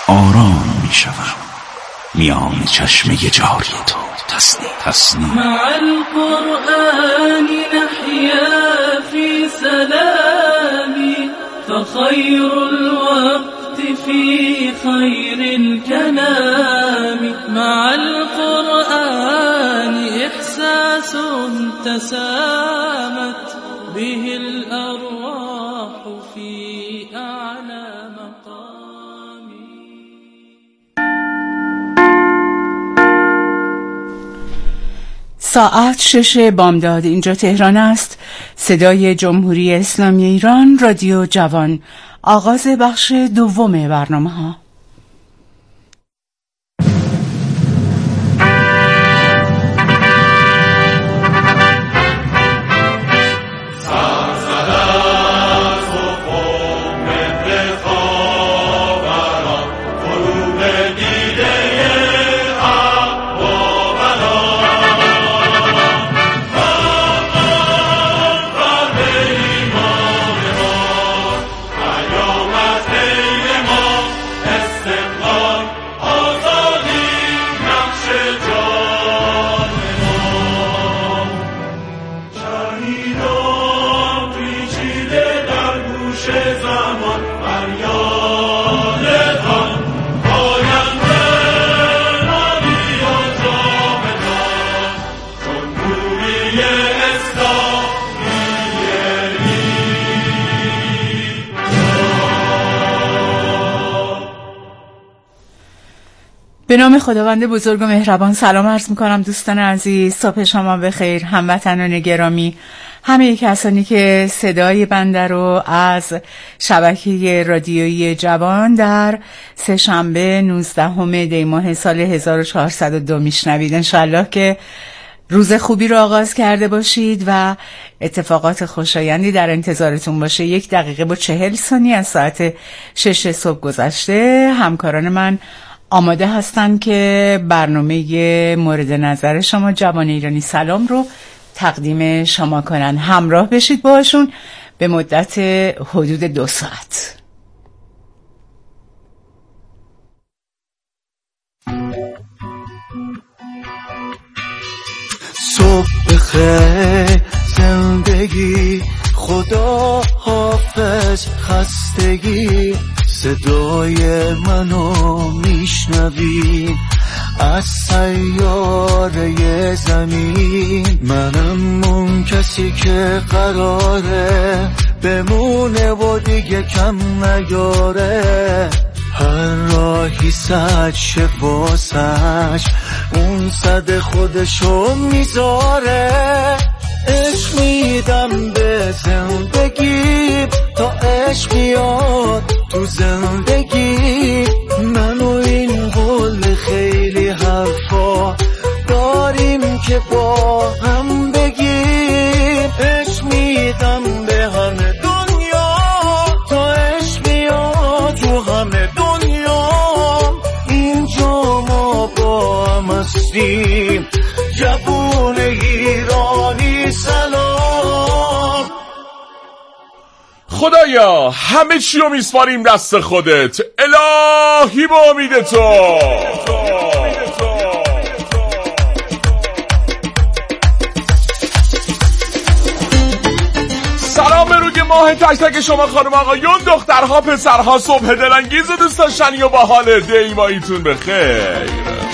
آرام می شوم میان چشمه جاری تو تسنیم مع القرآن نحيا في سلام فخير الوقت في خير الكلام مع القرآن إحساس تسامت به الأرواح في أعلى مقام. ساعت 6 بامداد، اینجا تهران است. صدای جمهوری اسلامی ایران، رادیو جوان. آغاز بخش دوم برنامه ها. به نام خداوند بزرگ و مهربان سلام عرض می‌کنم دوستان عزیز. صبح شما بخیر هموطنان گرامی، همه کسانی که صدای بنده رو از شبکه رادیویی جوان در سه‌شنبه 19 دی ماه سال 1402 میشنوید. انشالله که روز خوبی رو آغاز کرده باشید و اتفاقات خوشایندی در انتظارتون باشه. 1 دقیقه با 40 ثانیه از ساعت 6 صبح گذشته. همکاران من آماده هستن که برنامه مورد نظر شما جوان ایرانی سلام رو تقدیم شما کنن. همراه بشید باشون به مدت حدود 2 ساعت. صبح بخیر زندگی، خدا حافظ خستگی، صدای منو میشنوی از سیاره زمین. منم اون کسی که قراره بمونه و دیگه کم نیاره. هر راهی سد شه واسش اون صد خودشو میذاره. عشق میدم به زندگی تا عشق بیاد تو زندگی. من و این قول خیلی حرفا داریم که با هم بگیم. عشق میدم به همه دنیا تا عشق بیاد تو همه دنیا. اینجا ما با هم هستیم جوون ایرانی سلام. خدایا همه چی رو میسپاریم دست خودت، الهی با امید تو. سلام به روی ماه تک تک شما خانم آقایون، دخترها پسرها، صبح دلانگیز و دوست داشتنی و باحال دی ماهیتون بخیر.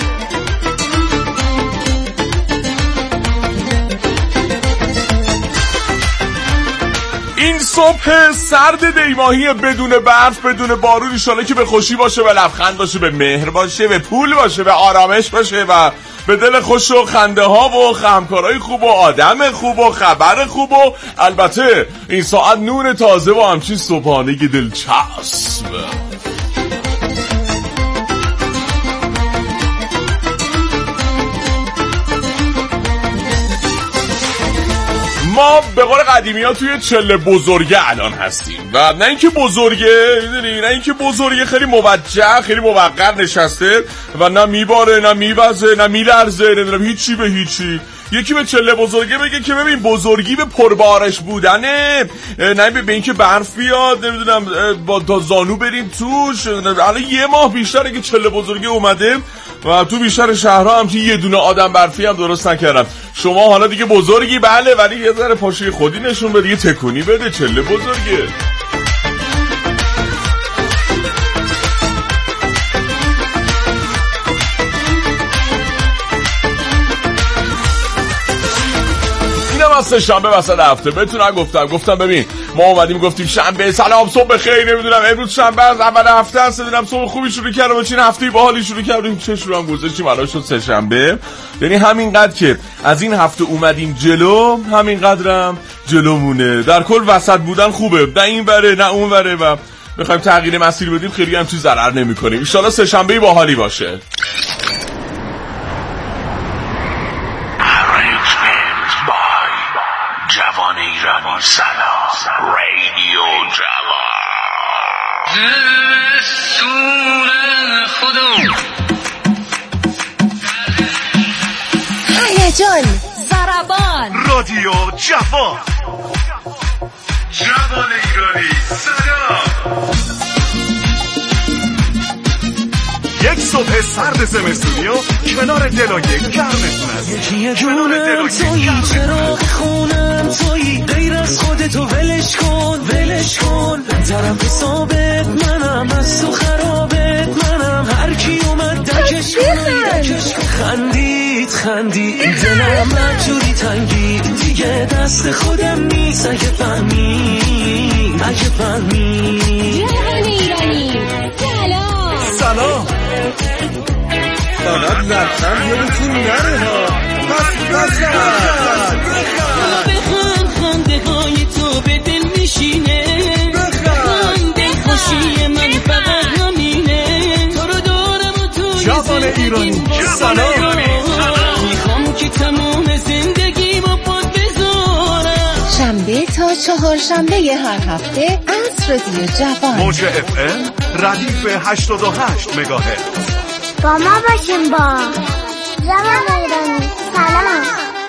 این صبح سرد دیماهی بدون برف بدون بارون، انشالله که به خوشی باشه، به لبخند باشه، به مهر باشه، به پول باشه، به آرامش باشه و به دل خوش و خنده ها و همکارای خوب و آدم خوب و خبر خوب و البته این ساعت نور تازه و همچین صبحانه دلچسب. ما به قول قدیمی ها توی چله بزرگه الان هستیم و نه اینکه بزرگه، میدونی، نه اینکه بزرگه خیلی موجه خیلی موقر نشسته و نه میباره نه میوزه نه میلرزه، نمیدونم هیچی به هیچی. یکی به چله بزرگه بگه که ببین بزرگی به پربارش بودنه، نه به اینکه برف بیاد نمیدونم با تا زانو بریم توش. الان یه ماه بیشتره که چله بزرگی اومده و تو بیشتر شهرها هم یه دونه آدم برفی هم درست نکردن. شما حالا دیگه بزرگی بله، ولی یه ذره پاشوی خودی نشون بده، یه تکونی بده، چله بزرگه. واسه شنبه وسط هفته بهتون گفتم ببین ما اومدیم گفتیم شنبه سلام صبح بخیر نمیدونم امروز شنبه از اول هفته است، نمیدونم صبح خوبی شروع کردیم و چین هفته باحالی شروع کردیم، چه شروع هم گذاشتیم الان شد سه شنبه. یعنی همینقدر که از این هفته اومدیم جلو همینقدرم جلومونه. در کل وسط بودن خوبه، نه این وره نه اون وره و بخوایم تغییر مسیر بدیم خیلی هم چیز ضرر نمی‌کنه. ان شاءالله سه شنبه باحالی باشه. جوان ایرانی سلام رادیو جوان زمستون خودم هیجان ضربان رادیو جوان جوان ایرانی سلام. یک صبح سرد زمستونی و کنار دلای گرمتون است. یکی جونم تویی، چراغ خونم تویی، غیر از خودتو ولش کن طرف حسابت منم، از تو خرابت منم، هر کی اومد دکش کن. خندید دلم مجوری تنگید، دیگه دست خودم نیست اگه فهمی جوان ایرانی سلام. فقط لبخند یادتون نره ها. پس بخند خنده های تو به دل میشینه، خنده خوشی من فقط همینه، تو رو دارم و توی جوان ایرانی سلام. میخوام که تمام زندگیمو پات بذارم. شنبه تا چهارشنبه هر هفته از رادیو جوان موج FM ردیف 88 مگاهرتز. با ما باشیم با جوان ایرانی سلام.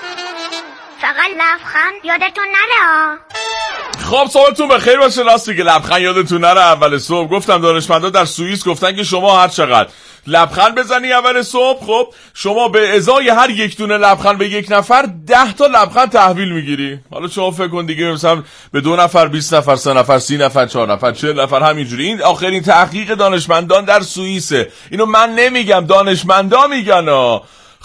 فقط لبخند یادتون نره. خب صبحتون بخیر باشه. راست میگه لبخند یادتون نره. اول صبح گفتم دانشمندا در سوئیس گفتن که شما هر چقدر لبخند بزنی اول صبح، خب شما به ازای هر یک دونه لبخند به یک نفر 10 تا لبخند تحویل میگیری. حالا شما فکر کن دیگه مثلا به 2 نفر 20 نفر 3 نفر 30 نفر 4 نفر 40 نفر همینجوری. این آخرین تحقیق دانشمندان در سوئیسه. اینو من نمیگم، دانشمندا میگن.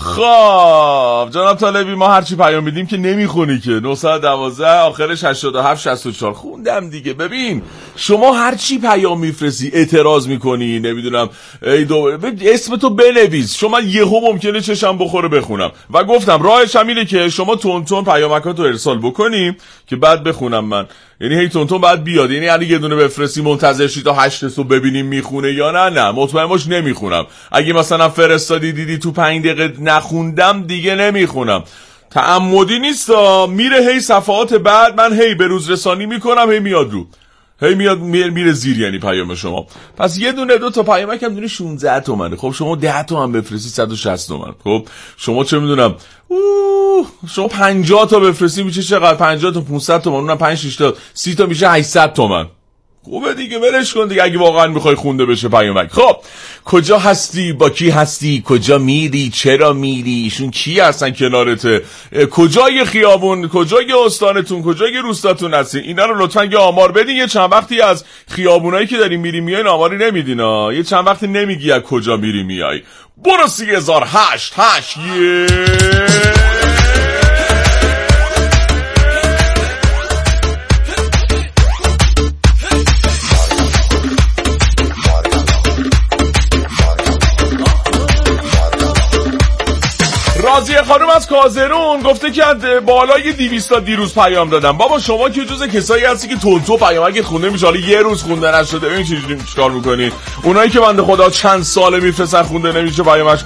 خب جناب طالبی ما هرچی پیام میدیم که نمیخونی که 912 آخرش 87 64 خوندم دیگه. ببین شما هرچی پیام میفرستی اعتراض میکنی نمیدونم اسم تو بنویس، شما یهو ممکنه چشم بخوره بخونم و گفتم راهش همینه که شما تون پیامکاتو ارسال بکنی که بعد بخونم من. یعنی هی تون بعد بیاد، یعنی یه دونه بفرستی منتظر شی تا 8 صبح ببینیم میخونه یا نه مطمئن باش نمیخونم. اگه مثلا فرستادی دیدی تو 5 دقیقه نخوندم دیگه نمیخونم. تعمدی نیست، میره هی صفحات بعد من هی به روز رسانی میکنم، هی میاد رو، هی میاد میره زیر یعنی پیام شما. پس یه دونه 2 تا پیامک هم دونه 16 تومنه. خب شما 10 تا هم بفرستی 160 تومن. خب شما چه میدونم شما 50 تا بفرستی میشه چقدر؟ 50 تا 500 تومن، اونم 5 6 تا 30 تا میشه 800 تومن. خوبه دیگه ولش کن دیگه اگه واقعا میخوای خونده بشه پیامک. خب کجا هستی؟ با کی هستی؟ کجا میری؟ چرا میری؟ ایشون کی هستن کنارته؟ کجای خیابون؟ کجای استانتون؟ کجای روستاتون هستی؟ اینا رو لطفا یه آمار بدین. یه چند وقتی از خیابونایی که داری میری میای آماری نمیدین ها. یه چند وقتی نمیگی از کجا میری میای. برو 3008 راضیه خانم از کازرون گفته که بالای 200 تا دیروز پیام دادم. بابا شما که جز کسایی هستی که تونتو پیامک خونده میشه، حالا یه روز خونده نشده ببین چیکار میکنی. اونایی که بنده خدا چند ساله میفرستن خونده نمیشه پیامش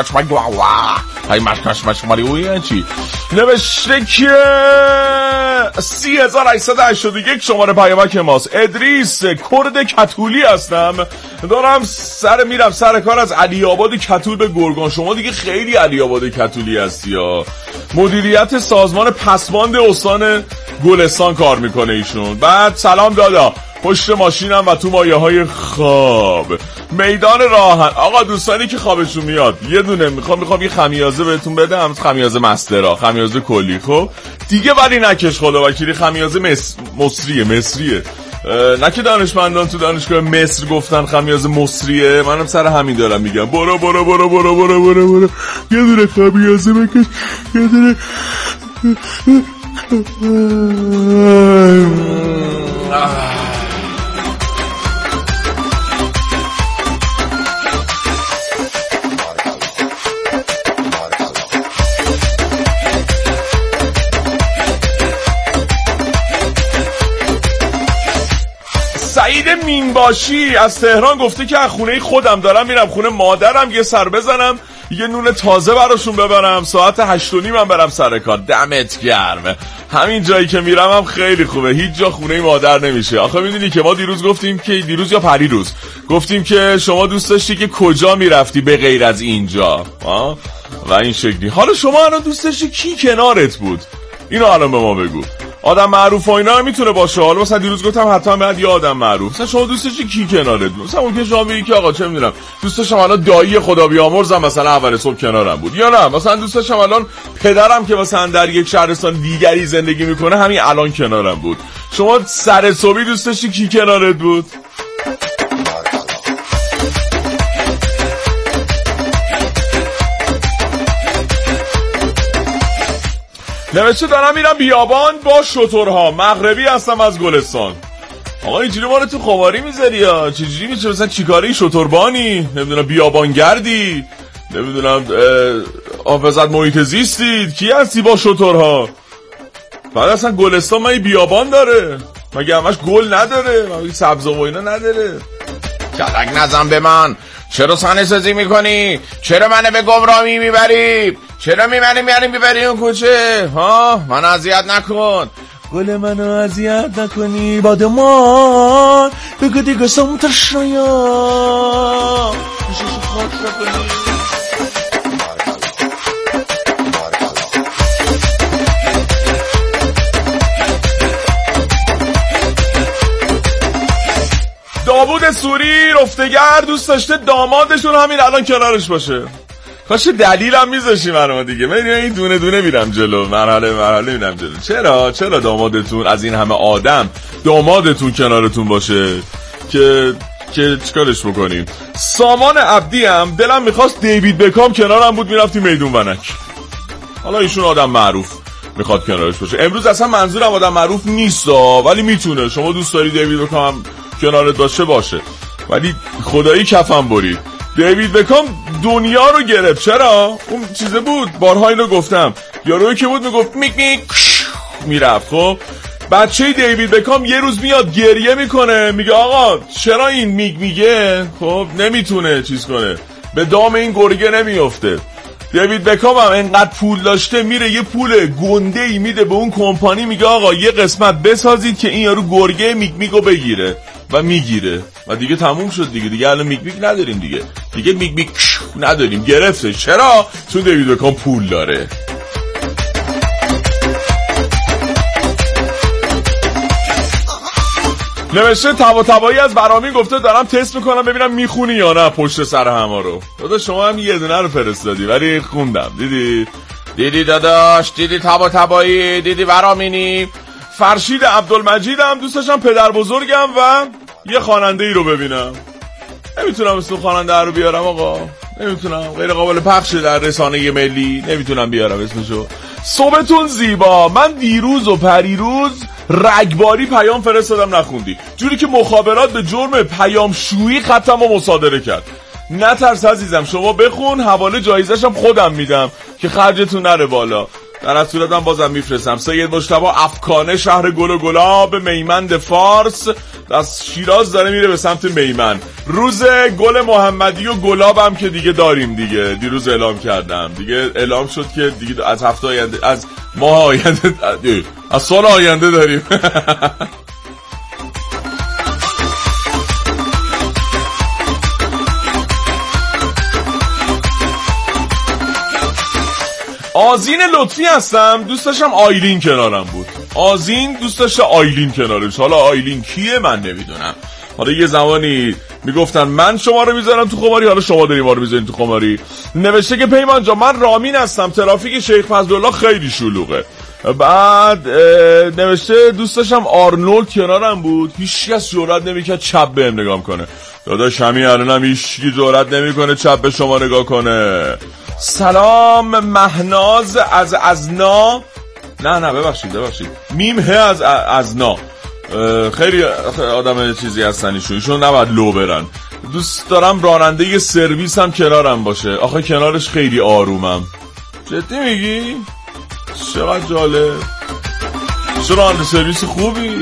مالی چی نوشته که 3881 شماره پیامک ماست. ادریس کرد کتولی هستم، دارم میرم سر کار از علی آباد کتول به گرگان. شما دیگه خیلی علی آباد کتولی هستی ها. مدیریت سازمان پسماند استان گلستان کار میکنه ایشون. بعد سلام دادا، پشت ماشینم و تو مایه های خواب میدان راهن. آقا دوستانی که خوابشون میاد یه دونه میخوام یه خمیازه بهتون بدم، خمیازه مسترا، خمیازه کلی. خب دیگه ولی نکش خدا وکیلی، خمیازه مصریه. نه که دانشمندان تو دانشگاه مصر گفتن خمیازه مصریه، منم سر همین دارم میگم. برو یه دونه خمیازه بکش، یه دونه سعید مینباشی از تهران گفته که از خونه خودم دارم میرم خونه مادرم یه سر بزنم، یه نون تازه براشون ببرم، ساعت 8:30 من برم سر کار. دمت گرم. همین جایی که میرم هم خیلی خوبه، هیچ جا خونه مادر نمیشه. آخه میدونی که ما دیروز گفتیم که دیروز یا پریروز گفتیم که شما دوست داشتی که کجا میرفتی به غیر از اینجا و این شکلی. حالا شما الان دوست داشتی کی کنارت بود؟ اینو الان به ما بگو. آدم معروف و اینا میتونه باشه. حالا مثلا دیروز گفتم حتما باید یه آدم معروف. مثلا شما دوست داشتی کی کنارت بود؟ مثلا ممکنه شما بگی که آقا چه میدونم دوست داشتم الان دایی خدا بیامرزم مثلا اول صبح کنارم بود، یا نه مثلا دوست داشتم الان پدرم که مثلا در یک شهرستان دیگری زندگی میکنه همین الان کنارم بود. شما سر صبحی دوست داشتی کی کنارت بود؟ نوشته دارم میرم بیابان با شترها، مغربی هستم از گلستان. آقا اینجوری ما رو تو خواری میذاری یا چجوری میشه؟ مثلا چیکاری؟ شتربانی؟ نمیدونم بیابانگردی؟ نمیدونم حافظت محیط زیستید؟ کی هستی با شترها؟ بعد اصلا گلستان من بیابان داره؟ مگه همش گل نداره؟ مگه سبز و اینا نداره؟ کلک نزن به من. چرا صحنه سازی میکنی؟ چرا منو به گمراهی میبری؟ چرا میبری اون کوچه؟ منو اذیت نکن. گل منو اذیت نکنی بادمان بگو دیگه سمتش نیا. داوود سوری رفتگر دوست داشته دامادشون همین الان کنارش باشه. کاش دلیلم میذاشی برام دیگه. من این دونه دونه میرم جلو، مرحله میرم جلو. چرا دامادتون از این همه آدم دامادتون کنارتون باشه که چیکارش بکنیم؟ سامان عبدی هم دلم میخواست دیوید بکام کنارم بود میرفتی میدون ونک. حالا ایشون آدم معروف میخواد کنارش باشه. امروز اصلا منظورم آدم معروف نیست ولی میتونه. شما دوست داری دیوید بکام کنارت باشه ولی خدایی کفم برید. دیوید بکام دنیا رو گرفت. چرا؟ اون چیزه بود، بارها اینو گفتم، یارویی که بود میگفت میک میرفت. خب بچه دیوید بکام یه روز میاد گریه میکنه، میگه آقا چرا این میگه؟ خب نمیتونه چیز کنه، به دام این گرگه نمیفته. دیوید بکام هم انقدر پول داشته میره یه پول گنده‌ای میده به اون کمپانی، میگه آقا یه قسمت بسازید که این یارو گرگه میگو بگیره و میگیره و دیگه تموم شد دیگه الان میگ نداریم دیگه میگ نداریم. گرفته. چرا؟ چون دیوید بکام پول داره. نوشته تبایی از برامی گفته دارم تست میکنم ببینم میخونی یا نه پشت سر همه رو. داداش شما هم یه دونه رو فرستادی ولی خوندم. دیدی داداش، دیدی تبایی، دیدی برامینی. فرشید عبدالمجید هم دوست داشتم پدر بزرگم و یه خواننده ای رو ببینم. نمیتونم اسم خواننده رو بیارم آقا، نمیتونم، غیر قابل پخشه در رسانه ملی، نمیتونم بیارم اسمشو. صبحتون زیبا. من دیروز و پریروز رگباری پیام فرستادم نخوندی، جوری که مخابرات به جرم پیام شویی خطمو مصادره کرد. نترس عزیزم، شما بخون، حواله جایزشم خودم میدم که خرجتون نره بالا. در از صورت هم بازم میفرستم. سید مجتبی افکانه، شهر گل و گلاب، میمند فارس، از شیراز داره میره به سمت میمن. روز گل محمدی و گلاب هم که دیگه داریم دیگه، دیروز اعلام کردم دیگه، اعلام شد که دیگه از هفته آینده، از ماه آینده، از سال آینده داریم. آذین لطفی هستم. دوست داشتم آیلین کنارم بود. آذین دوست داشته آیلین کنارش. حالا آیلین کیه من نمیدونم. حالا یه زمانی میگفتن من شما رو میذارم تو خماری، حالا شما داری ما رو میذارین تو خماری. نوشته که پیمان جان من رامین هستم، ترافیک شیخ فضلالله خیلی شلوغه. بعد نوشته دوست داشتم آرنولد کنارم بود، هیچکس جرئت نمیکرد چپ بهم نگاه کنه. داداش همین الانم هیچکی جرئت نمیکنه چپ به شما نگاه کنه. سلام مهناز از ازنا، نه ببخشید میم از ازنا، خیلی آدم چیزی هستن ایشون نباید لو برن. دوست دارم راننده سرویس هم کنارم باشه، آخه کنارش خیلی آرومم. جدی میگی؟ چقدر جالب. چه راننده سرویس خوبی.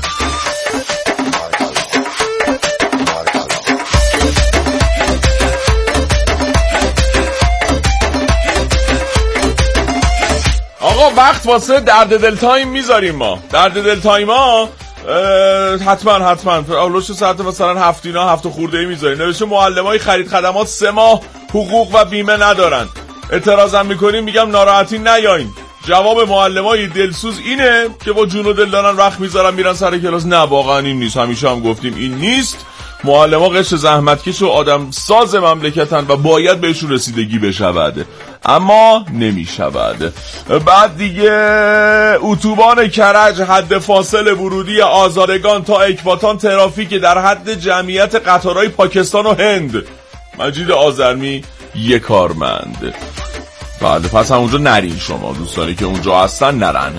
آقا وقت واسه درد دل تایم میذاریم ما. درد دل تایم ها حتما اولوش ساعت مثلا هفت خورده میذاریم. نوشته معلمای خرید خدمات 3 ماه حقوق و بیمه ندارن. اعتراضم میکنیم میگم ناراحتی نیاین. جواب معلمای دلسوز اینه که با جون و دل دارن وقت میذارن میرن سر کلاس. نه واقعا این نیست، همیشه هم گفتیم این نیست. معلما قشر زحمتکش و آدم ساز مملکتن و باید بهشون رسیدگی بشود، اما نمیشود. بعد دیگه اتوبان کرج حد فاصل ورودی آزارگان تا اکباتان ترافیک در حد جمعیت قطارهای پاکستان و هند. مجید آذرمی یک کارمند. بله پس همونجا نرین، شما دوستانی که اونجا هستن نرن.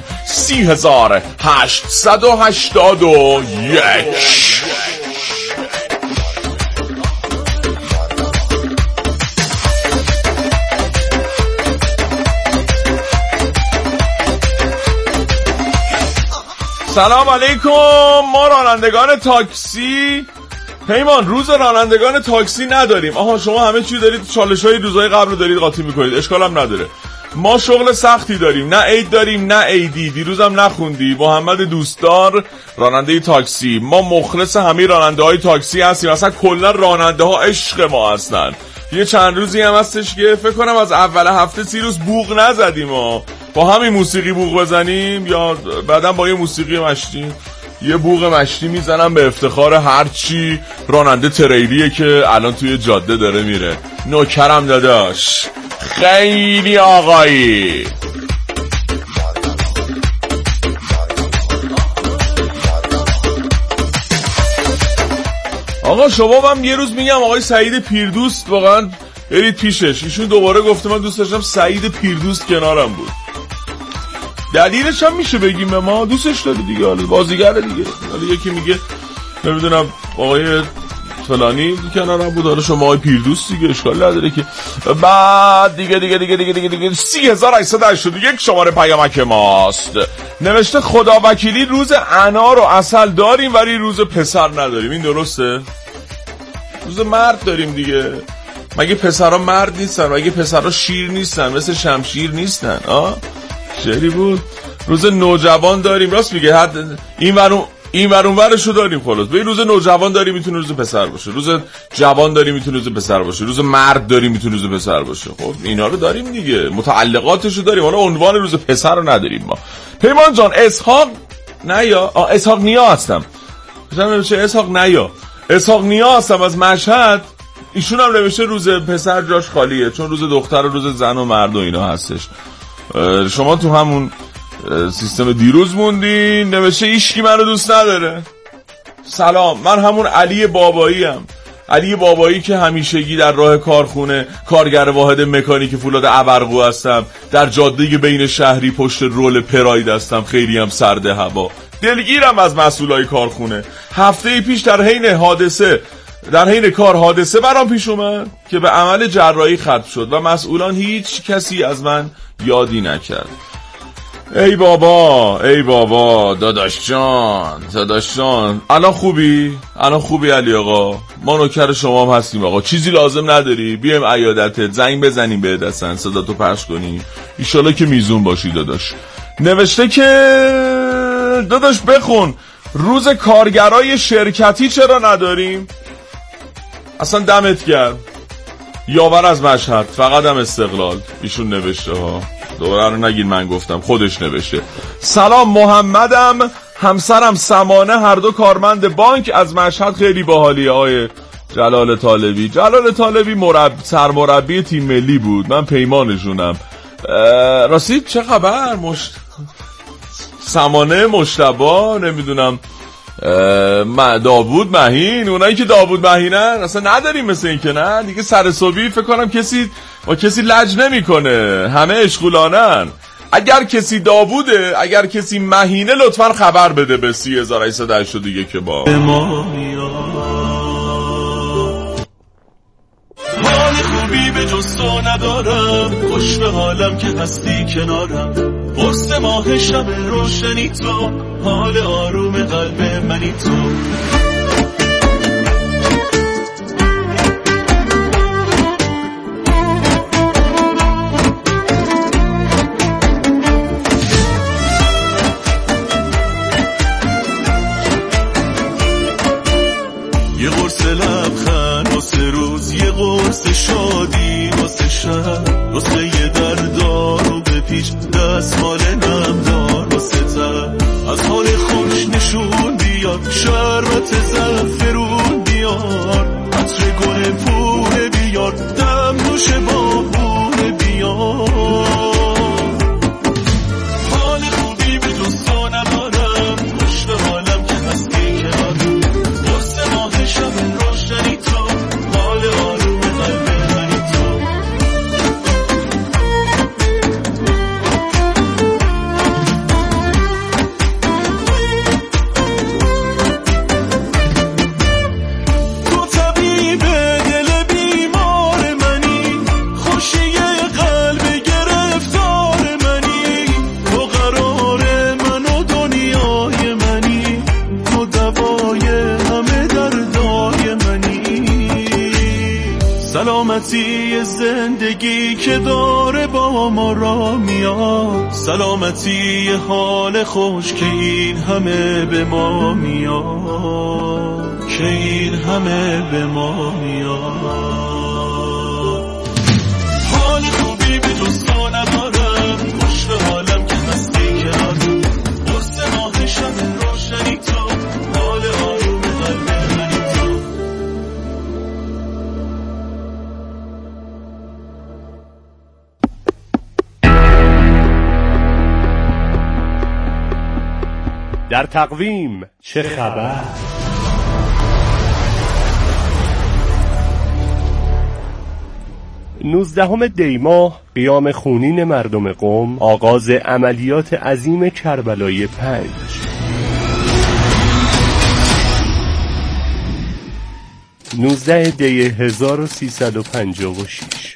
3881. سلام علیکم. ما رانندگان تاکسی پیمان روز رانندگان تاکسی نداریم. آها شما همه چی دارید، چالش‌های روزهای قبل رو دارید قاطی می‌کنید، اشکال هم نداره. ما شغل سختی داریم، نه عید داریم نه عیدی. دیروزم نخوندی محمد دوستدار راننده تاکسی. ما مخلص همه راننده‌های تاکسی هستیم، اصلا کلا راننده‌ها عشق ما هستن. یه چند روزی هم هستش که فکر کنم از اول هفته 30 روز بوق نزدیم و با همین موسیقی بوق بزنیم یا بعدم با یه موسیقی مشتی یه بوق مشتی میزنم به افتخار هرچی راننده تریلیه که الان توی جاده داره میره. نوکرم داداش، خیلی آقایی. آقا شما هم یه روز میگم آقای سعید پیردوست واقعا برید پیشش. ایشون دوباره گفته من دوست داشتم سعید پیردوست کنارم بود. دلیلش هم میشه بگیم به ما؟ دوستش داره دیگه، حالا بازیگره دیگه. حالا یکی میگه نمیدونم آقای فلانی کنارم بود، حالا شما آقای پیردوست دیگه، اشکال نداره که. بعد دیگه 3881 شماره پیامک ماست. نوشته خدا وکیلی روز انار و عسل داریم ولی روز پسر نداریم. این درسته؟ روز مرد داریم دیگه. مگه پسرها مرد نیستن؟ مگه پسرها شیر نیستن؟ مثل شمشیر نیستن؟ شعری بود. روز نوجوان داریم، راست میگه، حد این ور اون ورشو داریم. خلاص به روز نوجوان داریم میتونه روز پسر باشه، روز جوان داریم میتونه روز پسر باشه، روز مرد داریم میتونه روز پسر باشه. خب اینا رو داریم دیگه، متعلقاتشو داریم. حالا عنوان روز پسر رو نداریم ما. پیمان جان اسحاق اسحاق نیا هستم. اسحاق نیا هستم از مشهد. ایشون هم نوشته روز پسر جاش خالیه، چون روز دختر و روز زن و مرد و اینا هستش. شما تو همون سیستم دیروز موندین. نوشته ایشکی منو دوست نداره. سلام، من همون علی بابایی ام. علی بابایی که همیشگی در راه کارخونه کارگر واحد مکانیک فولاد ابرقو هستم. در جاده بین شهری پشت رول پراید هستم. خیلی هم سرد هوا. دلگیرم از مسئولای کارخونه. هفته پیش در حین کار حادثه برام پیش اومد که به عمل جراحی ختم شد و مسئولان هیچ کسی از من یادی نکرد. ای بابا داداش جان الان خوبی علی آقا؟ ما نوکر شما هم هستیم آقا. چیزی لازم نداری بیایم عیادتت، زنگ بزنیم بهت، اصلا صدا تو پخش کنیم، ایشالا که میزون باشی داداش. نوشته که داداش بخون روز کارگرای شرکتی چرا نداریم؟ اصلا دمت گرم. یاور از مشهد، فقط هم استقلال. ایشون نوشته ها، دوباره رو نگین من گفتم، خودش نوشته. سلام محمدم، همسرم سمانه، هر دو کارمند بانک، از مشهد. خیلی باحالی آقای جلال طالبی سرمربی تیم ملی بود، من پیمانشونم. راستی چه خبر؟ سمانه، مشتبا، نمیدونم داوود مهین، اونایی که داوود مهینن اصلا نداریم مثل این که نه دیگه. سر صبحی فکر کنم کسی با کسی لج نمیکنه، همه اشغولانن. اگر کسی داووده، اگر کسی مهینه، لطفا خبر بده به 3880 دیگه که با حال خوبی به جز تو ندارم، خوش به حالم که هستی کنارم. قرص ماه شب روشنی تو، حال آروم قلب منی تو. یه قرص لبخند واسه روز، یه قرص شادی واسه شب، واسه یه دردارو بپیچ دستمال نمدار واسه تب. از حال خوش نشون بیار، شربت زعفرون بیار، عطر گل پوره بیار، دم نوش بابونه بیار. حال خوبی به جز تو ندارم، خوش به حالم که هستی کنارم. قرص ماه شب روشنی تو، حال آروم قلب منی تو. تو طبیب دل بیمار منی، خوشی قلب گرفتار منی. تو قرار من و دنیای منی، تو دوای همه دردای منی. سلامتی زندگی که داره با ما را میاد، سلامتی حال خوش که این همه به ما میاد، که این همه به ما میاد. حال خوبی به جز تو ندارم، خوش به حالم که هستی کنارم. قرص ماه شب روشنی تو، حال آروم قلب منی تو. در تقویم چه خبر؟ 19 دی ماه قیام خونین مردم قم، آغاز عملیات عظیم کربلای 5. 19 دی 1356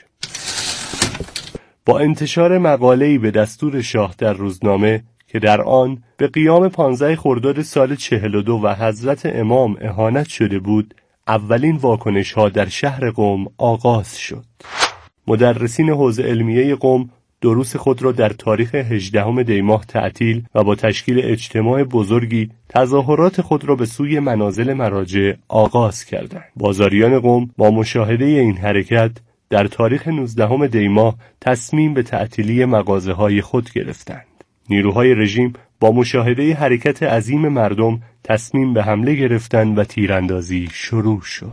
با انتشار مقاله‌ای به دستور شاه در روزنامه که در آن به قیام 15 خرداد سال 42 و حضرت امام اهانت شده بود، اولین واکنش‌ها در شهر قم آغاز شد. مدرسین حوزه علمیه قم دروس خود را در تاریخ 18 دی ماه تعطیل و با تشکیل اجتماع بزرگی تظاهرات خود را به سوی منازل مراجع آغاز کردند. بازاریان قم با مشاهده این حرکت در تاریخ 19 دی ماه تصمیم به تعطیلی مغازه‌های خود گرفتند. نیروهای رژیم با مشاهده حرکت عظیم مردم تصمیم به حمله گرفتند و تیراندازی شروع شد.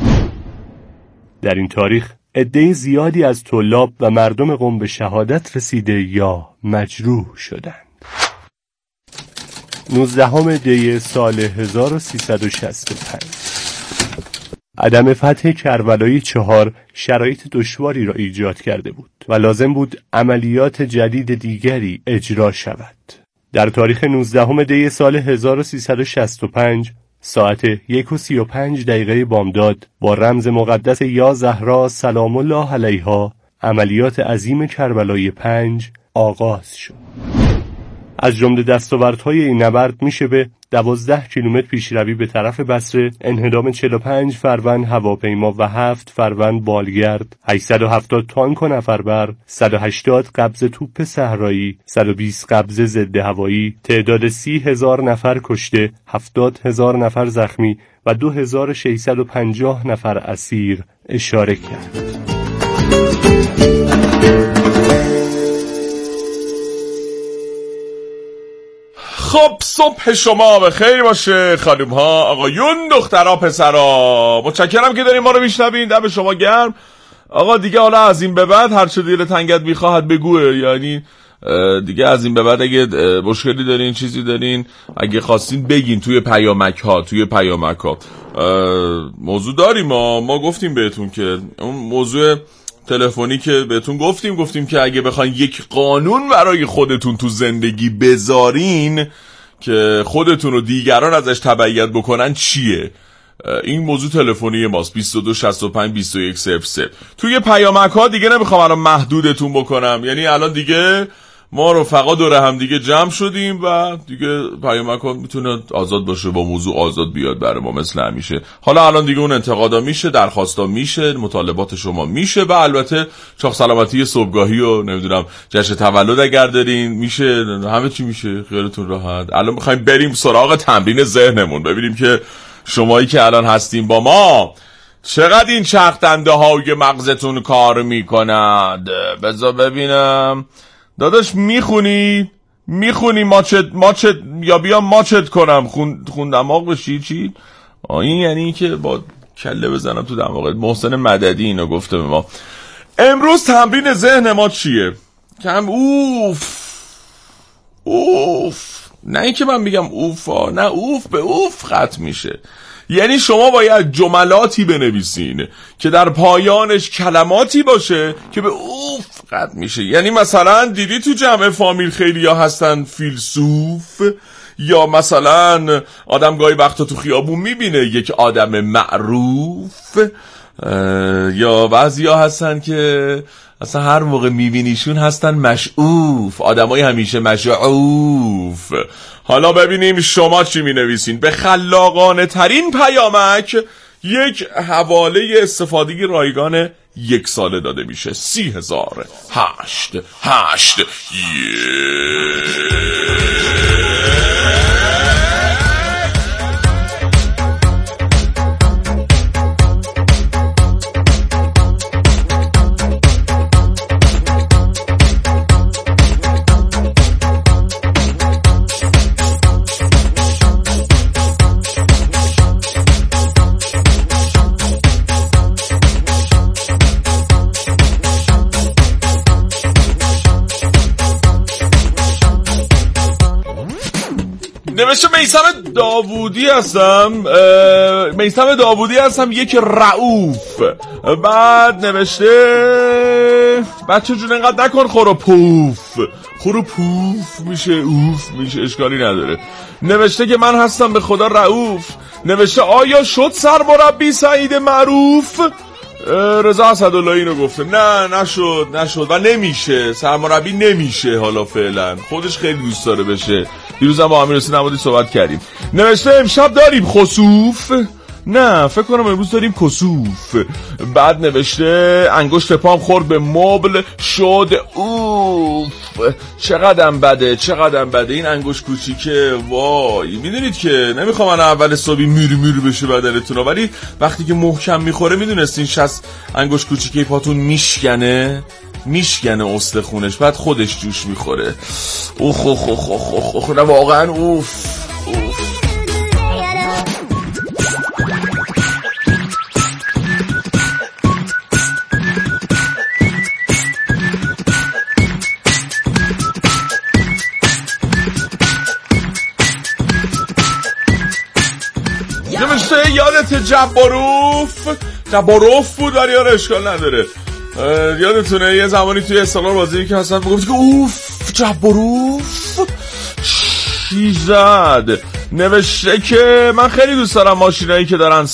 در این تاریخ عده زیادی از طلاب و مردم قم به شهادت رسیده یا مجروح شدند. 19 دی سال 1365 عدم فتح کربلای 4 شرایط دشواری را ایجاد کرده بود و لازم بود عملیات جدید دیگری اجرا شود. در تاریخ 19 دی سال 1365 ساعت 1:35 بامداد با رمز مقدس یا زهرا سلام الله علیها عملیات عظیم کربلای 5 آغاز شد. از جمله دستاوردهای این نبرد میشه به 12 کیلومتر پیشروی به طرف بصره، انهدام 45 فروند هواپیما و 7 فروند بالگرد، 870 تانک و نفربر، 180 قبض توپ صحرایی، 120 قبض ضد هوایی، تعداد 30,000 نفر کشته، 70,000 نفر زخمی و 2650 نفر اسیر اشاره کرد. خب صبح شما به خیر باشه خانم ها، آقایون، دخترها، پسرها. متشکرم که دارین ما رو میشنوین. دم شما گرم. آقا دیگه حالا از این به بعد هر چه دل تنگت میخواهد بگوه، یعنی دیگه از این به بعد اگه مشکلی دارین، چیزی دارین، اگه خواستین بگین توی پیامک ها. موضوع داریم، ما گفتیم بهتون که اون موضوع تلفنی که بهتون گفتیم که اگه بخواین یک قانون برای خودتون تو زندگی بذارین که خودتون رو دیگران ازش تبعیت بکنن چیه، این موضوع تلفنی ماست. 2265-2100. توی پیامک ها دیگه نمیخوام الان محدودتون بکنم، یعنی الان دیگه ما رفقا دور هم دیگه جمع شدیم و دیگه پیامک ها میتونه آزاد باشه، با موضوع آزاد بیاد برای ما مثل همیشه. حالا الان دیگه اون انتقادا میشه، درخواستا میشه، مطالبات شما میشه و البته چاق سلامتی صبحگاهی و نمیدونم جشن تولد اگر دارین میشه، همه چی میشه، خیالتون راحت. الان میخوایم بریم سراغ تمرین ذهنمون، ببینیم که شمایی که الان هستیم با ما چقدر این چرخ دنده های مغزتون کار میکنند. بذار ببینم. داداش میخونی ماچت یا بیا ماچت کنم خون دماغ بشی چی؟ این یعنی که با کله بزنم تو دماغت. محسن مددی اینو گفته به ما. امروز تمرین ذهن ما چیه؟ کم اوف نه این که من میگم اوفا، نه اوف به اوف ختم میشه. یعنی شما باید جملاتی بنویسین که در پایانش کلماتی باشه که به اوف ختم میشه. یعنی مثلا دیدی تو جمع فامیل خیلی ها هستن فیلسوف، یا مثلا آدم گاهی وقتا تو خیابون میبینه یک آدم معروف، یا بعضی ها هستن که اصلا هر موقع میبینیشون هستن مشعوف، آدمای همیشه مشعوف. حالا ببینیم شما چی مینویسین. به خلاقانه ترین پیامک یک حواله استفادگی رایگان 1 ساله داده میشه. 30,008 نوشته میثم داوودی هستم یک رؤوف. بعد نوشته بچه جون انقدر نکن خوروپوف میشه اوف میشه، اشکالی نداره. نوشته که من هستم به خدا رؤوف. نوشته آیا شد سرمربی سعید معروف؟ رضا اسدالله اینو گفته. نه نشد و نمیشه، سرمربی نمیشه حالا فعلا، خودش خیلی دوست داره بشه. دیروزم با امیرحسین نمادی صحبت کردیم. نوشته امشب داریم خسوف؟ نه فکر کنم امروز داریم کسوف. بعد نوشته انگشت پام خورد به مبل شد اوف. چقدرم بده این انگشت کوچیکه، وای. میدونید که نمیخوام من اول صبحی میری بشه بدنتون، ولی وقتی که محکم میخوره میدونستین 60 انگشت کوچیکه پاتون میشکنه استخونش، بعد خودش جوش میخوره. اوخ نه واقعا اوف. نمیشه یادت جباروف بود ولی اشکال نداره. یادتونه یه زمانی توی استقلال بازی که حسن گفت که اوف جباروف شیزد. نوشته که من خیلی دوست دارم ماشینایی که دارن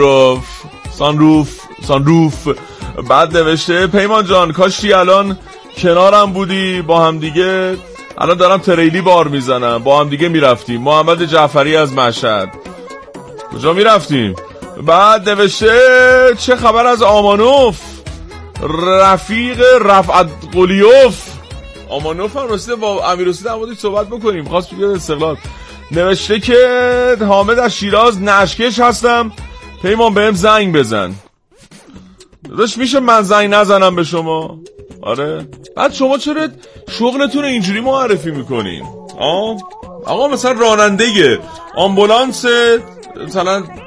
سانروف. بعد نوشته پیمان جان کاشی الان کنارم بودی با هم دیگه الان دارم تریلی بار میزنم، با هم دیگه میرفتیم. محمد جعفری از مشهد. کجا میرفتیم؟ بعد نوشته چه خبر از آمانوف؟ رفیق رفعت قلیوف. آمانوف هم رسیده، با امیرحسین عمودی صحبت بکنیم، خواست بگه استقلال. نوشته که حامد از شیراز، نشکش هستم، پیمان بهم زنگ بزن. داداش میشه من زنگ نزنم به شما؟ آره. بعد شما چرا شغلتون اینجوری معرفی میکنین؟ آقا مثلا راننده آمبولانس مثلا